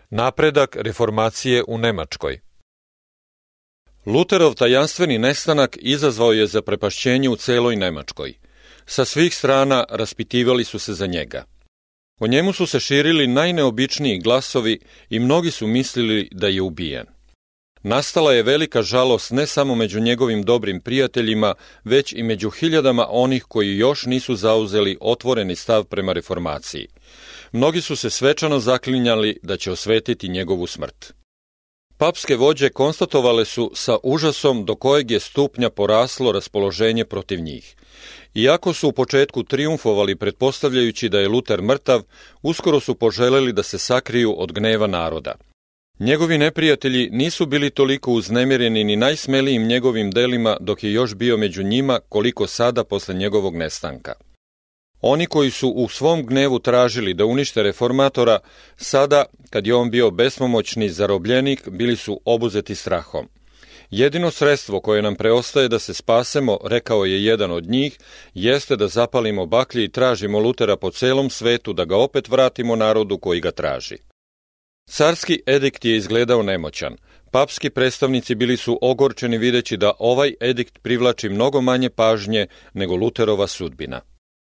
Napredak reformacije u Nemačkoj. Luterov tajanstveni nestanak izazvao je zaprepašćenje u celoj Nemačkoj. Sa svih strana raspitivali su se za njega. O njemu su se širili najneobičniji glasovi i mnogi su mislili da je ubijen. Nastala je velika žalost ne samo među njegovim dobrim prijateljima, već i među hiljadama onih koji još nisu zauzeli otvoreni stav prema reformaciji. Mnogi su se svečano zaklinjali da će osvetiti njegovu smrt. Papske vođe konstatovale su sa užasom do kojeg je stupnja poraslo raspoloženje protiv njih. Iako su u početku trijumfovali pretpostavljajući da je Luter mrtav, uskoro su poželeli da se sakriju od gneva naroda. Njegovi neprijatelji nisu bili toliko uznemireni ni najsmelijim njegovim delima dok je još bio među njima koliko sada posle njegovog nestanka. Oni koji su u svom gnevu tražili da unište reformatora, sada, kad je on bio bespomoćni zarobljenik, bili su obuzeti strahom. Jedino sredstvo koje nam preostaje da se spasemo, rekao je jedan od njih, jeste da zapalimo baklje i tražimo Lutera po celom svetu da ga opet vratimo narodu koji ga traži. Carski edikt je izgledao nemoćan. Papski predstavnici bili su ogorčeni videći da ovaj edikt privlači mnogo manje pažnje nego Luterova sudbina.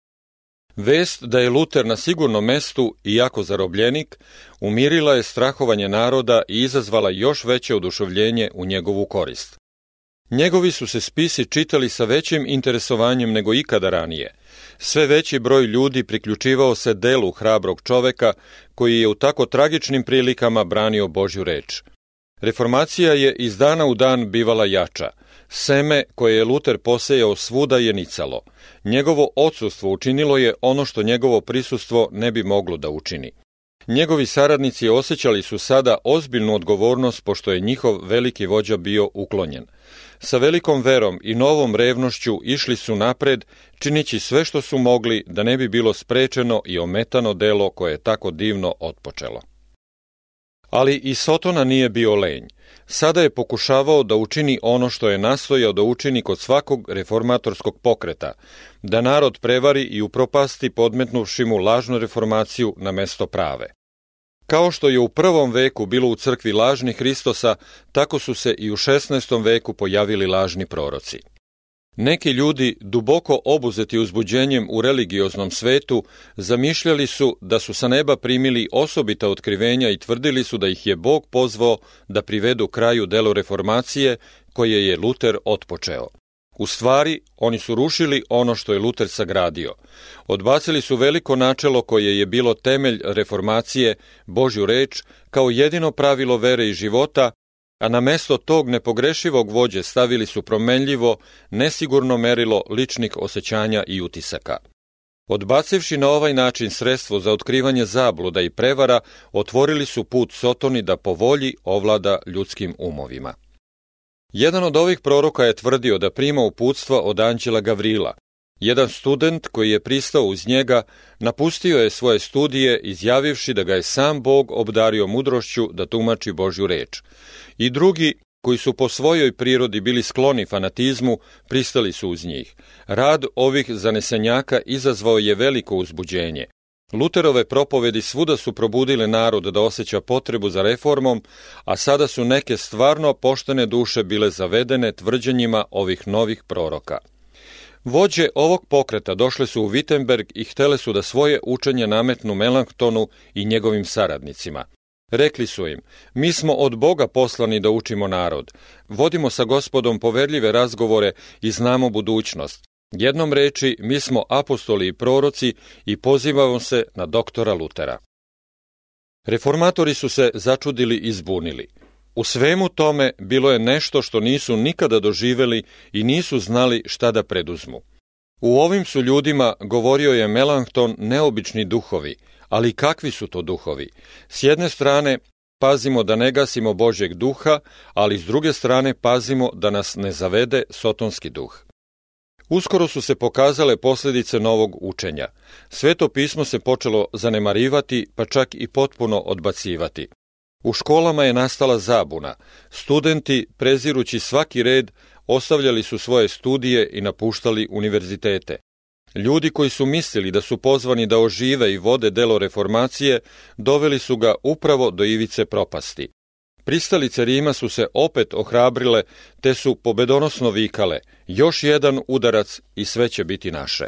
Vest da je Luter na sigurnom mestu, iako zarobljenik, umirila je strahovanje naroda i izazvala još veće oduševljenje u njegovu korist. Njegovi su se spisi čitali sa većim interesovanjem nego ikada ranije. Sve veći broj ljudi priključivao se delu hrabrog čoveka koji je u tako tragičnim prilikama branio Božju reč. Reformacija je iz dana u dan bivala jača. Seme koje je Luter posejao svuda je nicalo. Njegovo odsustvo učinilo je ono što njegovo prisustvo ne bi moglo da učini. Njegovi saradnici osjećali su sada ozbiljnu odgovornost pošto je njihov veliki vođa bio uklonjen. Sa velikom verom i novom revnošću išli su napred, činići sve što su mogli da ne bi bilo sprečeno i ometano delo koje je tako divno otpočelo. Ali i Sotona nije bio lenj. Sada je pokušavao da učini ono što je nastojao da učini kod svakog reformatorskog pokreta, da narod prevari i upropasti podmetnuvši mu lažnu reformaciju na mesto prave. Kao što je u 1. veku bilo u crkvi lažnih Hristosa, tako su se i u 16. veku pojavili lažni proroci. Neki ljudi, duboko obuzeti uzbuđenjem u religioznom svetu, zamišljali su da su sa neba primili osobita otkrivenja i tvrdili su da ih je Bog pozvao da privedu kraju delu reformacije koje je Luter otpočeo. U stvari, oni su rušili ono što je Luter sagradio. Odbacili su veliko načelo koje je bilo temelj reformacije, Božju reč, kao jedino pravilo vere i života, a na mesto tog nepogrešivog vođe stavili su promenljivo, nesigurno merilo ličnih osjećanja i utisaka. Odbacivši na ovaj način sredstvo za otkrivanje zabluda i prevara, otvorili su put Sotoni da po volji ovlada ljudskim umovima. Jedan od ovih proroka je tvrdio da prima uputstva od anđela Gavrila. Jedan student koji je pristao uz njega napustio je svoje studije izjavivši da ga je sam Bog obdario mudrošću da tumači Božju reč. I drugi, koji su po svojoj prirodi bili skloni fanatizmu, pristali su uz njih. Rad ovih zanesenjaka izazvao je veliko uzbuđenje. Luterove propovedi svuda su probudile narod da osjeća potrebu za reformom, a sada su neke stvarno poštene duše bile zavedene tvrđenjima ovih novih proroka. Vođe ovog pokreta došle su u Wittenberg i htele su da svoje učenje nametnu Melanchtonu i njegovim saradnicima. Rekli su im, mi smo od Boga poslani da učimo narod, vodimo sa Gospodom poverljive razgovore i znamo budućnost. Jednom reči, mi smo apostoli i proroci i pozivamo se na doktora Lutera. Reformatori su se začudili i zbunili. U svemu tome bilo je nešto što nisu nikada doživeli i nisu znali šta da preduzmu. U ovim su ljudima, govorio je Melanchthon, neobični duhovi, ali kakvi su to duhovi? S jedne strane, pazimo da ne gasimo Božjeg duha, ali s druge strane pazimo da nas ne zavede sotonski duh. Uskoro su se pokazale posljedice novog učenja. Sveto pismo se počelo zanemarivati, pa čak i potpuno odbacivati. U školama je nastala zabuna. Studenti, prezirući svaki red, ostavljali su svoje studije i napuštali univerzitete. Ljudi koji su mislili da su pozvani da ožive i vode delo reformacije, doveli su ga upravo do ivice propasti. Pristalice Rima su se opet ohrabrile, te su pobedonosno vikale: još jedan udarac i sve će biti naše.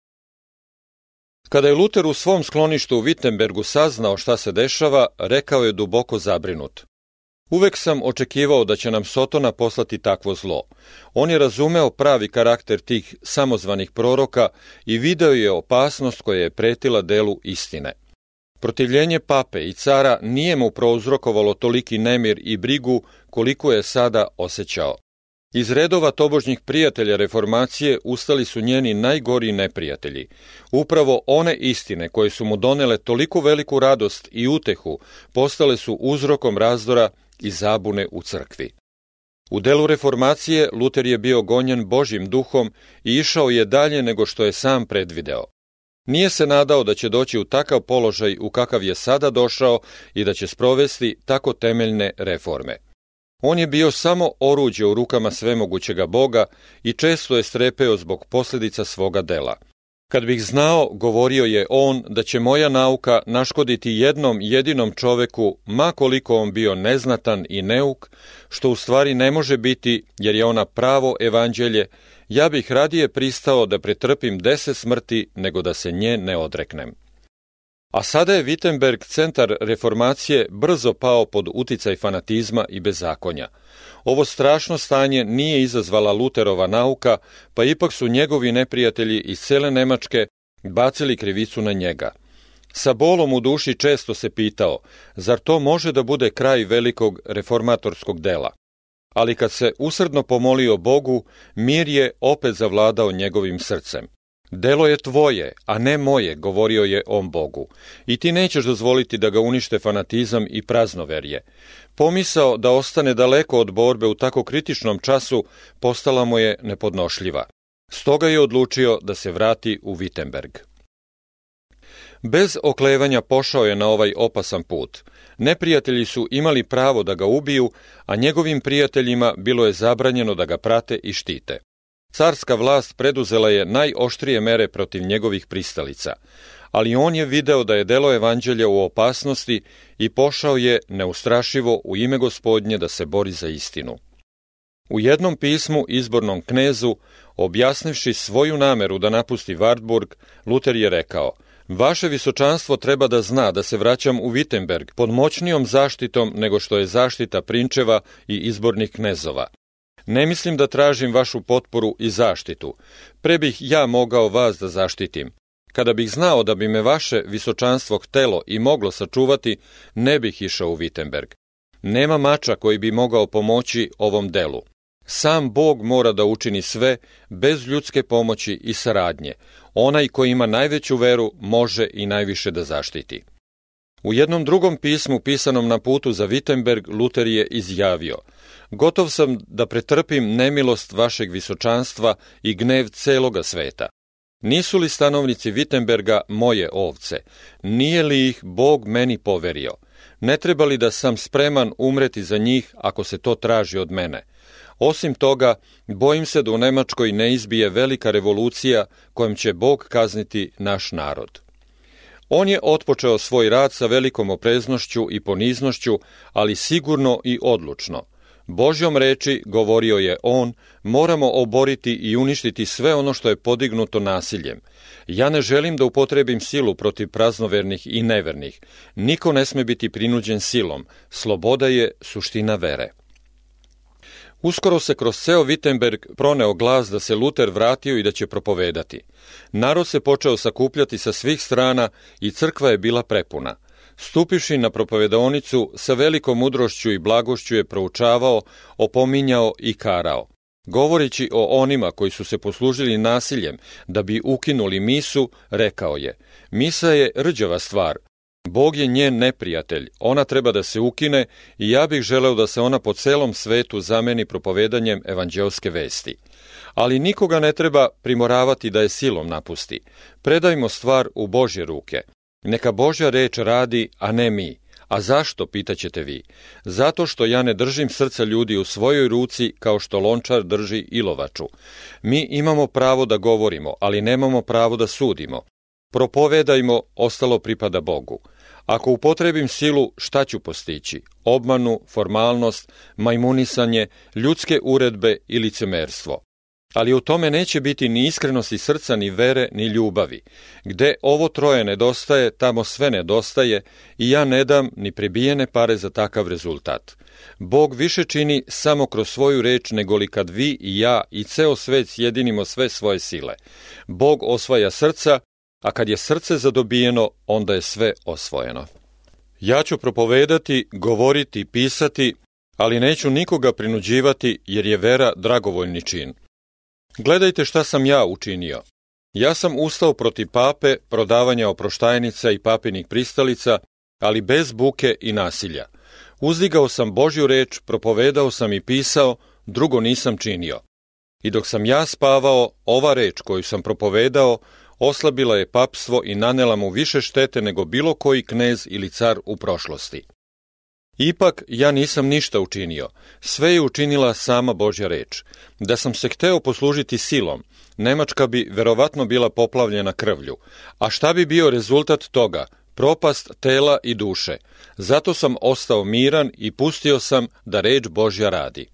Kada je Luter u svom skloništu u Wittenbergu saznao šta se dešava, rekao je duboko zabrinut: uvek sam očekivao da će nam Sotona poslati takvo zlo. On je razumeo pravi karakter tih samozvanih proroka i video je opasnost koja je pretila delu istine. Protivljenje pape i cara nije mu prouzrokovalo toliki nemir i brigu koliko je sada osjećao. Iz redova tobožnjih prijatelja reformacije ustali su njeni najgori neprijatelji. Upravo one istine koje su mu donele toliko veliku radost i utehu postale su uzrokom razdora i zabune u crkvi. U delu reformacije Luter je bio gonjen Božjim duhom i išao je dalje nego što je sam predvideo. Nije se nadao da će doći u takav položaj u kakav je sada došao i da će sprovesti tako temeljne reforme. On je bio samo oruđe u rukama svemogućega Boga i često je strepeo zbog posljedica svoga dela. Kad bih znao, govorio je on, da će moja nauka naškoditi jednom jedinom čoveku, ma koliko on bio neznatan i neuk, što u stvari ne može biti jer je ona pravo evanđelje, ja bih radije pristao da pretrpim 10 smrti nego da se nje ne odreknem. A sada je Wittenberg, centar reformacije, brzo pao pod uticaj fanatizma i bezakonja. Ovo strašno stanje nije izazvala Luterova nauka, pa ipak su njegovi neprijatelji iz cele Nemačke bacili krivicu na njega. Sa bolom u duši često se pitao, zar to može da bude kraj velikog reformatorskog dela? Ali kad se usrdno pomolio Bogu, mir je opet zavladao njegovim srcem. Delo je tvoje, a ne moje, govorio je on Bogu, i ti nećeš dozvoliti da ga unište fanatizam i praznoverje. Pomisao da ostane daleko od borbe u tako kritičnom času postala mu je nepodnošljiva. Stoga je odlučio da se vrati u Wittenberg. Bez oklevanja pošao je na ovaj opasan put. Neprijatelji su imali pravo da ga ubiju, a njegovim prijateljima bilo je zabranjeno da ga prate i štite. Carska vlast preduzela je najoštrije mere protiv njegovih pristalica, ali on je video da je delo evanđelja u opasnosti i pošao je neustrašivo u ime Gospodnje da se bori za istinu. U jednom pismu izbornom knezu, objasnivši svoju nameru da napusti Wartburg, Luter je rekao: vaše visočanstvo treba da zna da se vraćam u Wittenberg pod moćnijom zaštitom nego što je zaštita prinčeva i izbornih knezova. Ne mislim da tražim vašu potporu i zaštitu. Pre bih ja mogao vas da zaštitim. Kada bih znao da bi me vaše visočanstvo htelo i moglo sačuvati, ne bih išao u Wittenberg. Nema mača koji bi mogao pomoći ovom delu. Sam Bog mora da učini sve bez ljudske pomoći i saradnje. Onaj koji ima najveću veru može i najviše da zaštiti. U jednom drugom pismu pisanom na putu za Wittenberg, Luter je izjavio: gotov sam da pretrpim nemilost vašeg visočanstva i gnev celoga sveta. Nisu li stanovnici Wittenberga moje ovce? Nije li ih Bog meni poverio? Ne treba li da sam spreman umreti za njih ako se to traži od mene? Osim toga, bojim se da u Nemačkoj ne izbije velika revolucija kojom će Bog kazniti naš narod. On je otpočeo svoj rad sa velikom opreznošću i poniznošću, ali sigurno i odlučno. Božjom reči, govorio je on, moramo oboriti i uništiti sve ono što je podignuto nasiljem. Ja ne želim da upotrebim silu protiv praznovernih i nevernih. Niko ne sme biti prinuđen silom. Sloboda je suština vere. Uskoro se kroz ceo Wittenberg proneo glas da se Luter vratio i da će propovedati. Narod se počeo sakupljati sa svih strana i crkva je bila prepuna. Stupivši na propovedaonicu, sa velikom mudrošću i blagošću je proučavao, opominjao i karao. Govoreći o onima koji su se poslužili nasiljem da bi ukinuli misu, rekao je: misa je rđava stvar. Bog je njen neprijatelj, ona treba da se ukine i ja bih želeo da se ona po celom svetu zameni propovedanjem evanđeoske vesti. Ali nikoga ne treba primoravati da je silom napusti. Predajmo stvar u Božje ruke. Neka Božja reč radi, a ne mi. A zašto, pitaćete vi? Zato što ja ne držim srca ljudi u svojoj ruci kao što lončar drži ilovaču. Mi imamo pravo da govorimo, ali nemamo pravo da sudimo. Propovedajmo, ostalo pripada Bogu. Ako upotrebim silu, šta ću postići? Obmanu, formalnost, majmunisanje, ljudske uredbe i licemerstvo. Ali u tome neće biti ni iskrenosti srca, ni vere, ni ljubavi. Gde ovo troje nedostaje, tamo sve nedostaje i ja ne dam ni prebijene pare za takav rezultat. Bog više čini samo kroz svoju reč nego li kad vi i ja i ceo svet sjedinimo sve svoje sile. Bog osvaja srca, a kad je srce zadobijeno, onda je sve osvojeno. Ja ću propovedati, govoriti, pisati, ali neću nikoga prinuđivati jer je vera dragovoljni čin. Gledajte šta sam ja učinio. Ja sam ustao protiv pape, prodavanja oproštajnica i papinih pristalica, ali bez buke i nasilja. Uzdigao sam Božju reč, propovedao sam i pisao, drugo nisam činio. I dok sam ja spavao, ova reč koju sam propovedao oslabila je papstvo i nanela mu više štete nego bilo koji knez ili car u prošlosti. Ipak ja nisam ništa učinio, sve je učinila sama Božja reč. Da sam se hteo poslužiti silom, Nemačka bi verovatno bila poplavljena krvlju. A šta bi bio rezultat toga? Propast tela i duše. Zato sam ostao miran i pustio sam da reč Božja radi.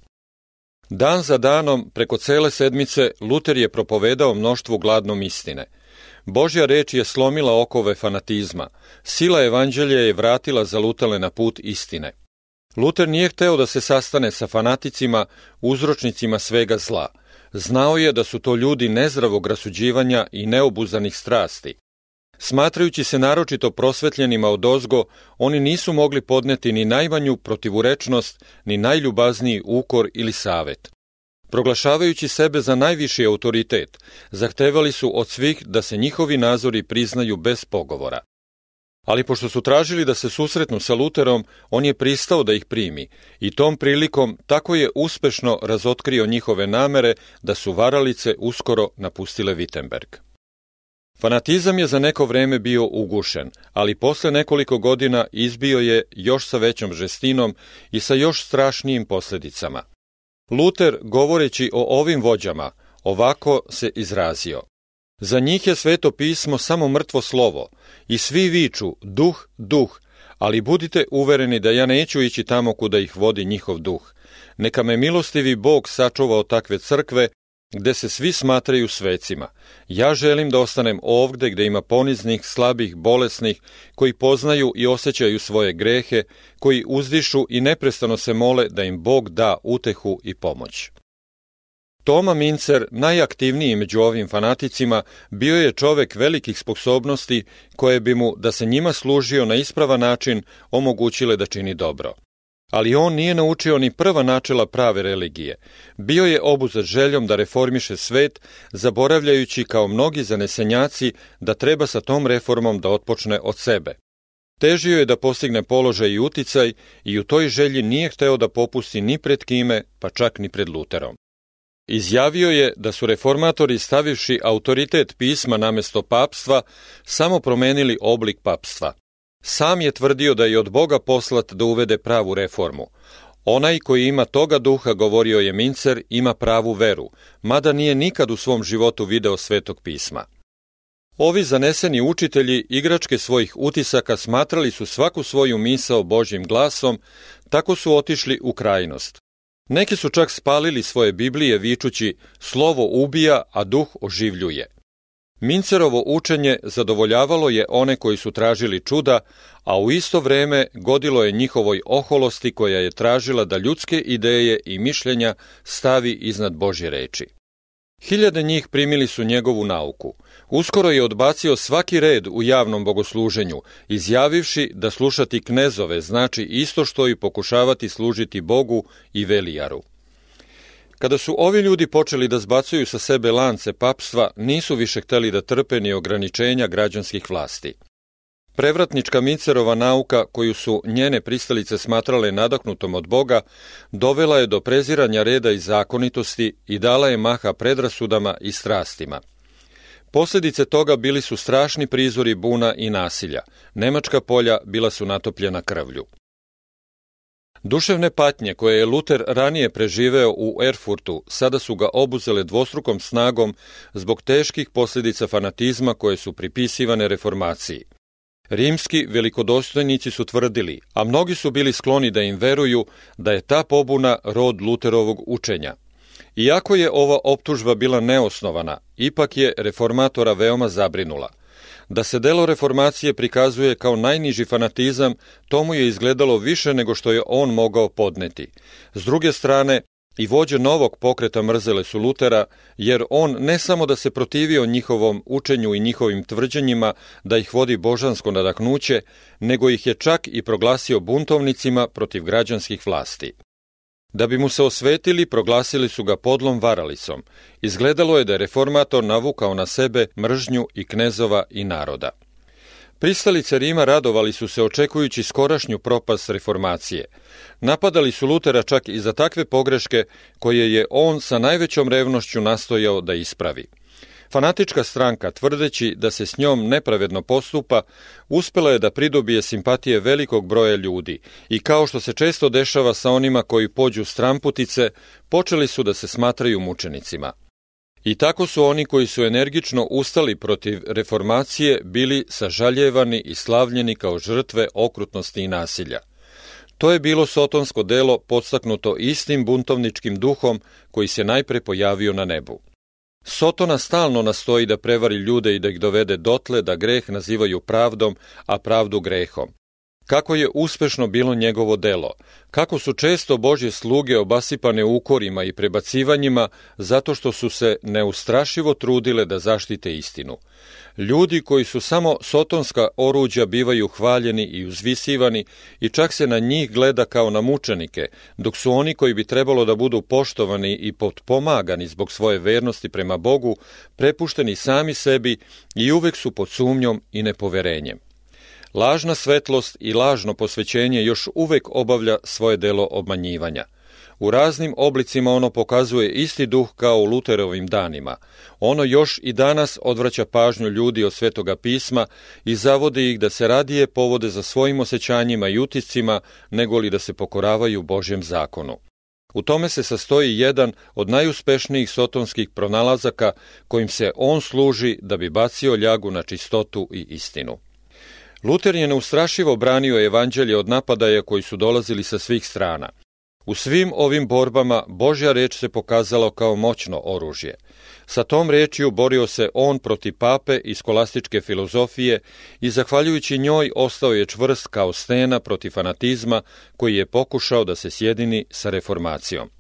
Dan za danom, preko cele sedmice, Luter je propovedao mnoštvu gladnom istine. Božja reč je slomila okove fanatizma. Sila evanđelja je vratila zalutale na put istine. Luter nije hteo da se sastane sa fanaticima, uzročnicima svega zla. Znao je da su to ljudi nezdravog rasuđivanja i neobuzanih strasti. Smatrajući se naročito prosvetljenima odozgo, oni nisu mogli podneti ni najmanju protivurečnost, ni najljubazniji ukor ili savet. Proglašavajući sebe za najviši autoritet, zahtevali su od svih da se njihovi nazori priznaju bez pogovora. Ali pošto su tražili da se susretnu sa Luterom, on je pristao da ih primi i tom prilikom tako je uspešno razotkrio njihove namere da su varalice uskoro napustile Wittenberg. Fanatizam je za neko vreme bio ugušen, ali posle nekoliko godina izbio je još sa većom žestinom i sa još strašnijim posljedicama. Luter, govoreći o ovim vođama, ovako se izrazio. Za njih je Sveto pismo samo mrtvo slovo i svi viču duh, duh, ali budite uvereni da ja neću ići tamo kuda ih vodi njihov duh. Neka me milostivi Bog sačuva od takve crkve gde se svi smatraju svecima. Ja želim da ostanem ovde gde ima poniznih, slabih, bolesnih, koji poznaju i osjećaju svoje grehe, koji uzdišu i neprestano se mole da im Bog da utehu i pomoć. Toma Mincer, najaktivniji među ovim fanaticima, bio je čovek velikih sposobnosti koje bi mu, da se njima služio na ispravan način, omogućile da čini dobro. Ali on nije naučio ni prva načela prave religije. Bio je obuzet željom da reformiše svet, zaboravljajući kao mnogi zanesenjaci da treba sa tom reformom da otpočne od sebe. Težio je da postigne položaj i uticaj i u toj želji nije hteo da popusti ni pred kime, pa čak ni pred Luterom. Izjavio je da su reformatori, stavivši autoritet pisma namesto papstva, samo promenili oblik papstva. Sam je tvrdio da je od Boga poslat da uvede pravu reformu. Onaj koji ima toga duha, govorio je Mincer, ima pravu veru, mada nije nikad u svom životu video Svetog pisma. Ovi zaneseni učitelji igračke svojih utisaka smatrali su svaku svoju misao Božjim glasom, tako su otišli u krajnost. Neki su čak spalili svoje Biblije vičući slovo ubija, a duh oživljuje. Mincerovo učenje zadovoljavalo je one koji su tražili čuda, a u isto vreme godilo je njihovoj oholosti koja je tražila da ljudske ideje i mišljenja stavi iznad Božje reči. Hiljade njih primili su njegovu nauku. Uskoro je odbacio svaki red u javnom bogosluženju, izjavivši da slušati knezove znači isto što i pokušavati služiti Bogu i velijaru. Kada su ovi ljudi počeli da zbacuju sa sebe lance papstva, nisu više hteli da trpe ni ograničenja građanskih vlasti. Prevratnička Mincerova nauka, koju su njene pristalice smatrale nadahnutom od Boga, dovela je do preziranja reda i zakonitosti i dala je maha predrasudama i strastima. Posljedice toga bili su strašni prizori buna i nasilja. Nemačka polja bila su natopljena krvlju. Duševne patnje koje je Luter ranije preživeo u Erfurtu sada su ga obuzele dvostrukom snagom zbog teških posljedica fanatizma koje su pripisivane reformaciji. Rimski velikodostojnici su tvrdili, a mnogi su bili skloni da im veruju, da je ta pobuna rod Luterovog učenja. Iako je ova optužba bila neosnovana, ipak je reformatora veoma zabrinula. Da se delo reformacije prikazuje kao najniži fanatizam, to mu je izgledalo više nego što je on mogao podneti. S druge strane, i vođe novog pokreta mrzele su Lutera, jer on ne samo da se protivio njihovom učenju i njihovim tvrđenjima da ih vodi božansko nadahnuće, nego ih je čak i proglasio buntovnicima protiv građanskih vlasti. Da bi mu se osvetili, proglasili su ga podlom varalicom. Izgledalo je da je reformator navukao na sebe mržnju i knezova i naroda. Pristalice Rima radovali su se očekujući skorašnju propast reformacije. Napadali su Lutera čak i za takve pogreške koje je on sa najvećom revnošću nastojao da ispravi. Fanatička stranka, tvrdeći da se s njom nepravedno postupa, uspela je da pridobije simpatije velikog broja ljudi i kao što se često dešava sa onima koji pođu stramputice, počeli su da se smatraju mučenicima. I tako su oni koji su energično ustali protiv reformacije bili sažaljevani i slavljeni kao žrtve okrutnosti i nasilja. To je bilo sotonsko delo podstaknuto istim buntovničkim duhom koji se najpre pojavio na nebu. Sotona stalno nastoji da prevari ljude i da ih dovede dotle da greh nazivaju pravdom, a pravdu grehom. Kako je uspešno bilo njegovo delo, kako su često Božje sluge obasipane ukorima i prebacivanjima zato što su se neustrašivo trudile da zaštite istinu. Ljudi koji su samo sotonska oruđa bivaju hvaljeni i uzvisivani i čak se na njih gleda kao na mučenike, dok su oni koji bi trebalo da budu poštovani i potpomagani zbog svoje vernosti prema Bogu, prepušteni sami sebi i uvek su pod sumnjom i nepoverenjem. Lažna svetlost i lažno posvećenje još uvek obavlja svoje delo obmanjivanja. U raznim oblicima ono pokazuje isti duh kao u Luterovim danima. Ono još i danas odvraća pažnju ljudi od Svetoga pisma i zavodi ih da se radije povode za svojim osjećanjima i utiscima, nego li da se pokoravaju Božjem zakonu. U tome se sastoji jedan od najuspešnijih sotonskih pronalazaka kojim se on služi da bi bacio ljagu na čistotu i istinu. Luter je neustrašivo branio evanđelje od napadaja koji su dolazili sa svih strana. U svim ovim borbama Božja reč se pokazala kao moćno oružje. Sa tom rečju borio se on protiv pape i skolastičke filozofije i zahvaljujući njoj ostao je čvrst kao stena protiv fanatizma koji je pokušao da se sjedini sa reformacijom.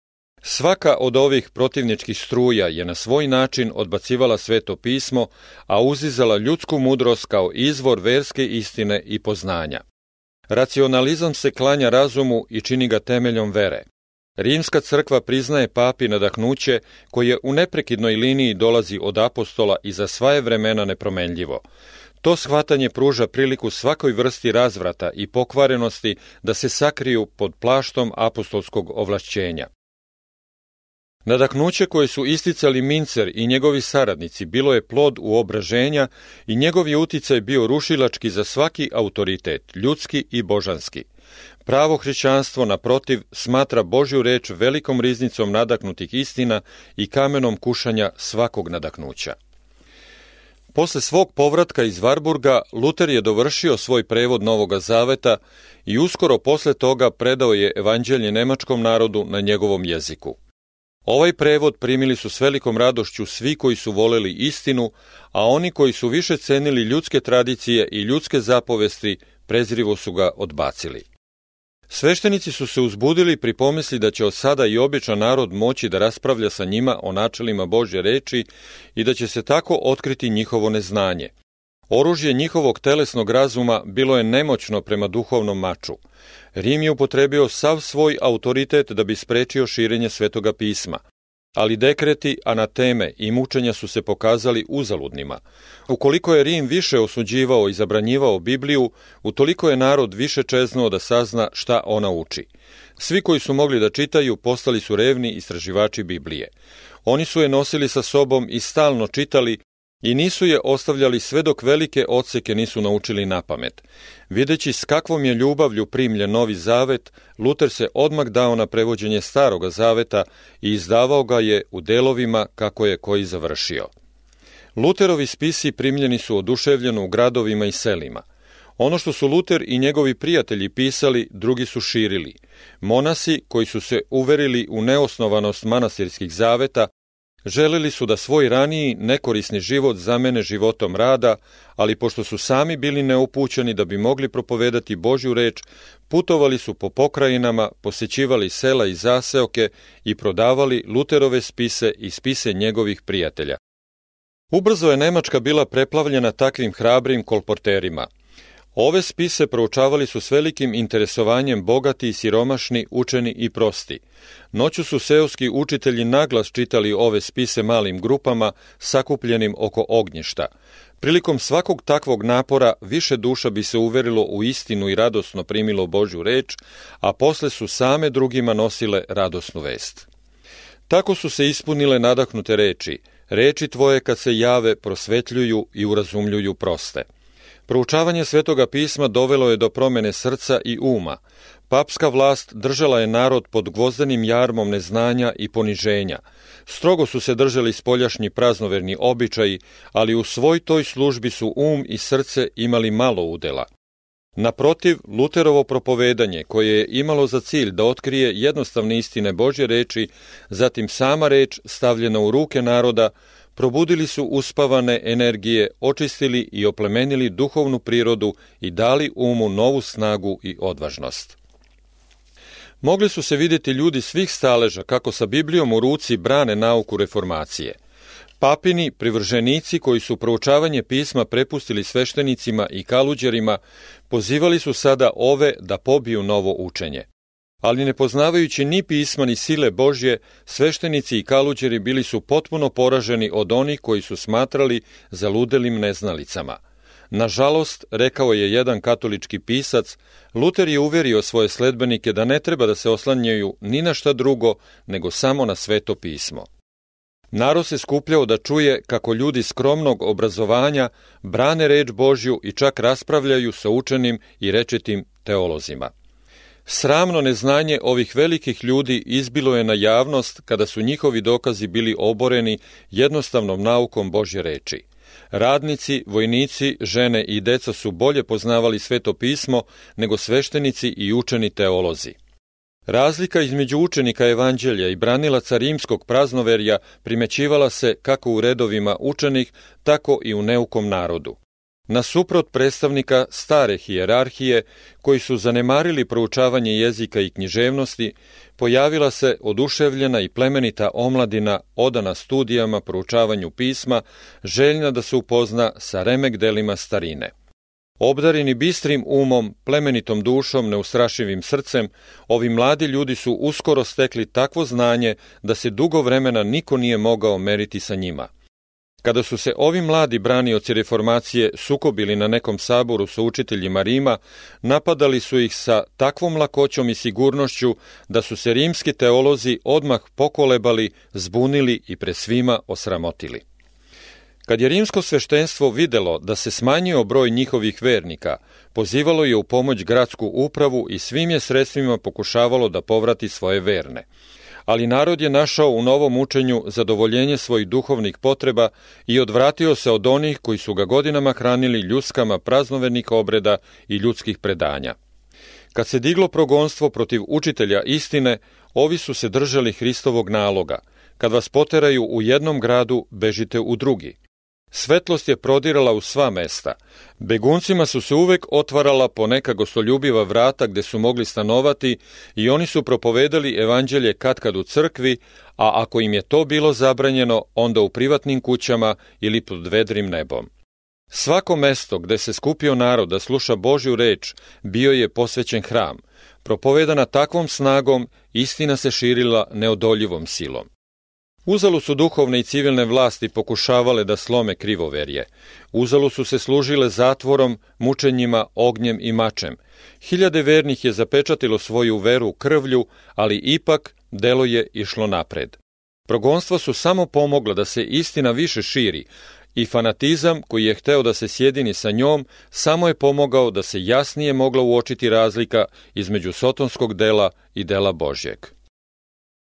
Svaka od ovih protivničkih struja je na svoj način odbacivala Sveto pismo, a uzizala ljudsku mudrost kao izvor verske istine i poznanja. Racionalizam se klanja razumu i čini ga temeljom vere. Rimska crkva priznaje papi nadahnuće koje u neprekidnoj liniji dolazi od apostola i za sva je vremena nepromenljivo. To shvatanje pruža priliku svakoj vrsti razvrata i pokvarenosti da se sakriju pod plaštom apostolskog ovlašćenja. Nadahnuće koje su isticali Mincer i njegovi saradnici bilo je plod uobraženja i njegov je uticaj bio rušilački za svaki autoritet, ljudski i božanski. Pravo hrišćanstvo, naprotiv, smatra Božju reč velikom riznicom nadahnutih istina i kamenom kušanja svakog nadahnuća. Posle svog povratka iz Varburga, Luter je dovršio svoj prevod Novoga Zaveta i uskoro posle toga predao je evanđelje nemačkom narodu na njegovom jeziku. Ovaj prevod primili su s velikom radošću svi koji su voleli istinu, a oni koji su više cenili ljudske tradicije i ljudske zapovesti, prezrivo su ga odbacili. Sveštenici su se uzbudili pri pomisli da će od sada i običan narod moći da raspravlja sa njima o načelima Božje reči i da će se tako otkriti njihovo neznanje. Oružje njihovog telesnog razuma bilo je nemoćno prema duhovnom maču. Rim je upotrebio sav svoj autoritet da bi sprečio širenje Svetoga pisma, ali dekreti, anateme i mučenja su se pokazali uzaludnima. Ukoliko je Rim više osuđivao i zabranjivao Bibliju, utoliko je narod više čeznuo da sazna šta ona uči. Svi koji su mogli da čitaju postali su revni istraživači Biblije. Oni su je nosili sa sobom i stalno čitali, I nisu je ostavljali sve dok velike odseke nisu naučili napamet. Videći s kakvom je ljubavlju primljen Novi Zavet, Luter se odmah dao na prevođenje Staroga Zaveta i izdavao ga je u delovima kako je koji završio. Luterovi spisi primljeni su oduševljeno u gradovima i selima. Ono što su Luter i njegovi prijatelji pisali, drugi su širili. Monasi, koji su se uverili u neosnovanost manastirskih zaveta, želeli su da svoj raniji nekorisni život zamene životom rada, ali pošto su sami bili neupućeni da bi mogli propovedati Božju reč, putovali su po pokrajinama, posećivali sela i zaseoke i prodavali Luterove spise i spise njegovih prijatelja. Ubrzo je Nemačka bila preplavljena takvim hrabrim kolporterima. Ove spise proučavali su s velikim interesovanjem bogati i siromašni, učeni i prosti. Noću su seoski učitelji naglas čitali ove spise malim grupama, sakupljenim oko ognjišta. Prilikom svakog takvog napora više duša bi se uverilo u istinu i radosno primilo Božju reč, a posle su same drugima nosile radosnu vest. Tako su se ispunile nadahnute reči: reči tvoje kad se jave prosvetljuju i urazumljuju proste. Proučavanje Svetoga pisma dovelo je do promene srca i uma. Papska vlast držala je narod pod gvozdenim jarmom neznanja i poniženja. Strogo su se držali spoljašnji praznoverni običaji, ali u svoj toj službi su um i srce imali malo udela. Naprotiv, Luterovo propovedanje, koje je imalo za cilj da otkrije jednostavne istine Božje reči, zatim sama reč stavljena u ruke naroda, probudili su uspavane energije, očistili i oplemenili duhovnu prirodu i dali umu novu snagu i odvažnost. Mogli su se vidjeti ljudi svih staleža kako sa Biblijom u ruci brane nauku reformacije. Papini, privrženici koji su proučavanje pisma prepustili sveštenicima i kaluđerima, pozivali su sada ove da pobiju novo učenje. Ali ne poznavajući ni pisma ni sile Božje, sveštenici i kaluđeri bili su potpuno poraženi od onih koji su smatrali zaludelim neznalicama. Nažalost, rekao je jedan katolički pisac, Luter je uverio svoje sledbenike da ne treba da se oslanjaju ni na šta drugo, nego samo na Sveto pismo. Narod se skupljao da čuje kako ljudi skromnog obrazovanja brane reč Božju i čak raspravljaju sa učenim i rečitim teolozima. Sramno neznanje ovih velikih ljudi izbilo je na javnost kada su njihovi dokazi bili oboreni jednostavnom naukom Božje reči. Radnici, vojnici, žene i deca su bolje poznavali Sveto pismo nego sveštenici i učeni teolozi. Razlika između učenika evanđelja i branilaca rimskog praznoverja primećivala se kako u redovima učenih, tako i u neukom narodu. Nasuprot predstavnika stare hijerarhije, koji su zanemarili proučavanje jezika i književnosti, pojavila se oduševljena i plemenita omladina odana studijama, proučavanju pisma, željna da se upozna sa remek delima starine. Obdareni bistrim umom, plemenitom dušom, neustrašivim srcem, ovi mladi ljudi su uskoro stekli takvo znanje da se dugo vremena niko nije mogao meriti sa njima. Kada su se ovi mladi branioci reformacije sukobili na nekom saboru sa učiteljima Rima, napadali su ih sa takvom lakoćom i sigurnošću da su se rimski teolozi odmah pokolebali, zbunili i pred svima osramotili. Kad je rimsko sveštenstvo videlo da se smanjio broj njihovih vernika, pozivalo je u pomoć gradsku upravu i svim je sredstvima pokušavalo da povrati svoje verne. Ali narod je našao u novom učenju zadovoljenje svojih duhovnih potreba i odvratio se od onih koji su ga godinama hranili ljuskama praznovernih obreda i ljudskih predanja. Kad se diglo progonstvo protiv učitelja istine, ovi su se držali Hristovog naloga: kad vas poteraju u jednom gradu, bežite u drugi. Svetlost je prodirala u sva mesta. Beguncima su se uvek otvarala po neka gostoljubiva vrata gde su mogli stanovati i oni su propovedali evanđelje katkad u crkvi, a ako im je to bilo zabranjeno, onda u privatnim kućama ili pod vedrim nebom. Svako mesto gde se skupio narod da sluša Božju reč bio je posvećen hram. Propovedana takvom snagom, istina se širila neodoljivom silom. Uzalud su duhovne i civilne vlasti pokušavale da slome krivoverje. Uzalud su se služile zatvorom, mučenjima, ognjem i mačem. Hiljade vernih je zapečatilo svoju veru krvlju, ali ipak delo je išlo napred. Progonstva su samo pomogla da se istina više širi i fanatizam koji je hteo da se sjedini sa njom samo je pomogao da se jasnije mogla uočiti razlika između sotonskog dela i dela Božjeg.